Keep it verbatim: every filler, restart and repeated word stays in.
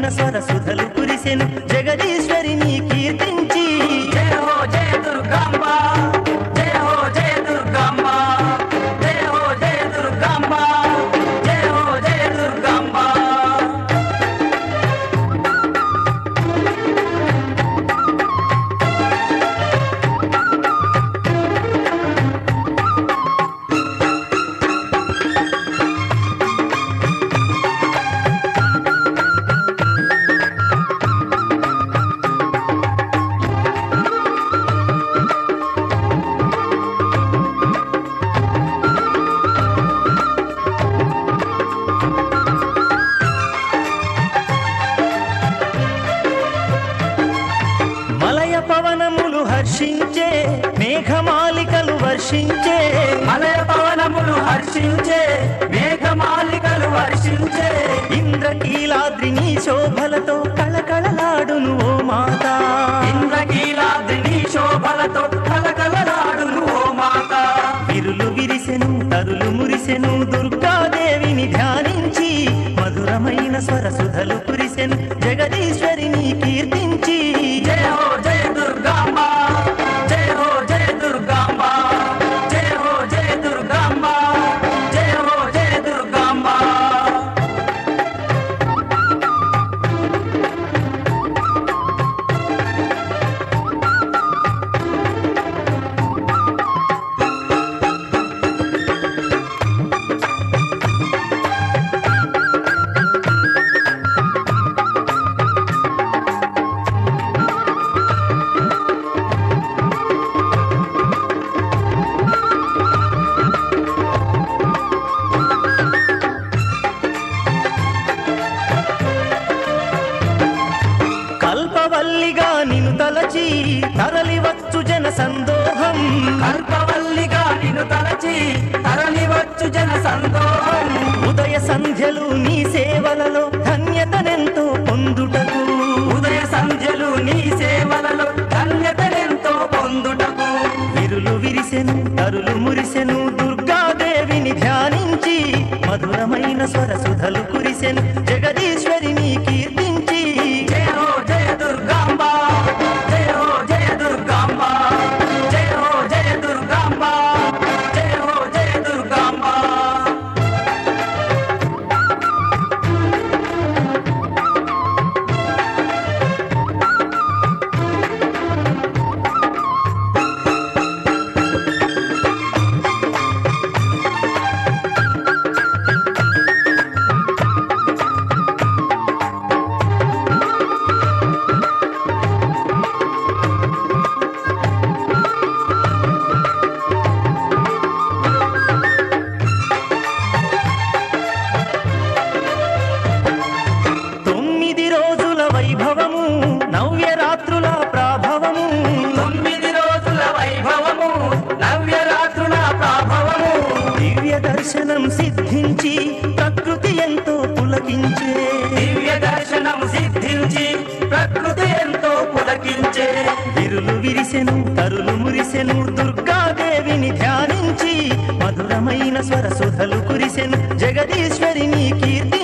మధురమైన స్వరసుధలు కురిసెను జగదీశ్వరిని కీర్తించి జయ హో జయ దుర్గాంబ జయ హో జయ దుర్గాంబ జయ హో జయ దుర్గాంబ జయ హో జయ దుర్గాంబ పవనములు హర్షించే మేఘమాలికలు వర్షించే మలయ పవనములు హర్షించే మేఘమాలికలు వర్షించే ఇంద్రకీలాద్రిని శోభలతో కళకళలాడును ఓ మాత ఇంద్రకీలాద్రిని శోభలతో కళకళలాడును ఓ మాత విరులు విరిసెను తరులు మురిసెను దుర్గాదేవిని ధ్యానించి మధురమైన స్వరసుధలు కురిసెను జగదీశ్వరిని కీర్తించి జయ హో జయ దుర్గాంబ జయ హో జయ దుర్గాంబ జయ హో జయ దుర్గాంబ జయ హో జయ దుర్గాంబ కల్పవల్లిగా నిన్ను తలచి తరలివచ్చు జన సందోహం కల్పవల్లిగా నిన్ను తలచి తరలివచ్చు జన సందోహం ఉదయ సంధ్యలు నీ సేవలలో ధన్యతనెంతో పొందుటకు ఉదయ సంధ్యలు నీ సేవలలో ధన్యతనెంతో పొందుటకు విరులు విరిసెను తరులు మురిసెను దుర్గాదేవిని ధ్యానించి మధురమైన స్వరసుధలు కురిసెను జగదీశ్వరిని కీర్తించి జయ హో జయ దుర్గాంబ జయ హో జయ దుర్గాంబ జయ హో జయ దుర్గాంబ జయ హో జయ దుర్గాంబ తొమ్మిది రోజుల వైభవము నవ్యరాత్రుల ప్రాభవము తొమ్మిది రోజుల వైభవము నవ్యరాత్రుల ప్రాభవము దివ్య దర్శనం సిద్ధించి ప్రకృతి ఎంతో పులకించే దివ్య దర్శనం సిద్ధించి ప్రకృతి ఎంతో పులకించే విరులు విరిసెను తరులు మురిసెను దుర్గాదేవిని ధ్యానించి మధురమైన స్వరసుధలు కురిసెను జగదీశ్వరిని కీర్తి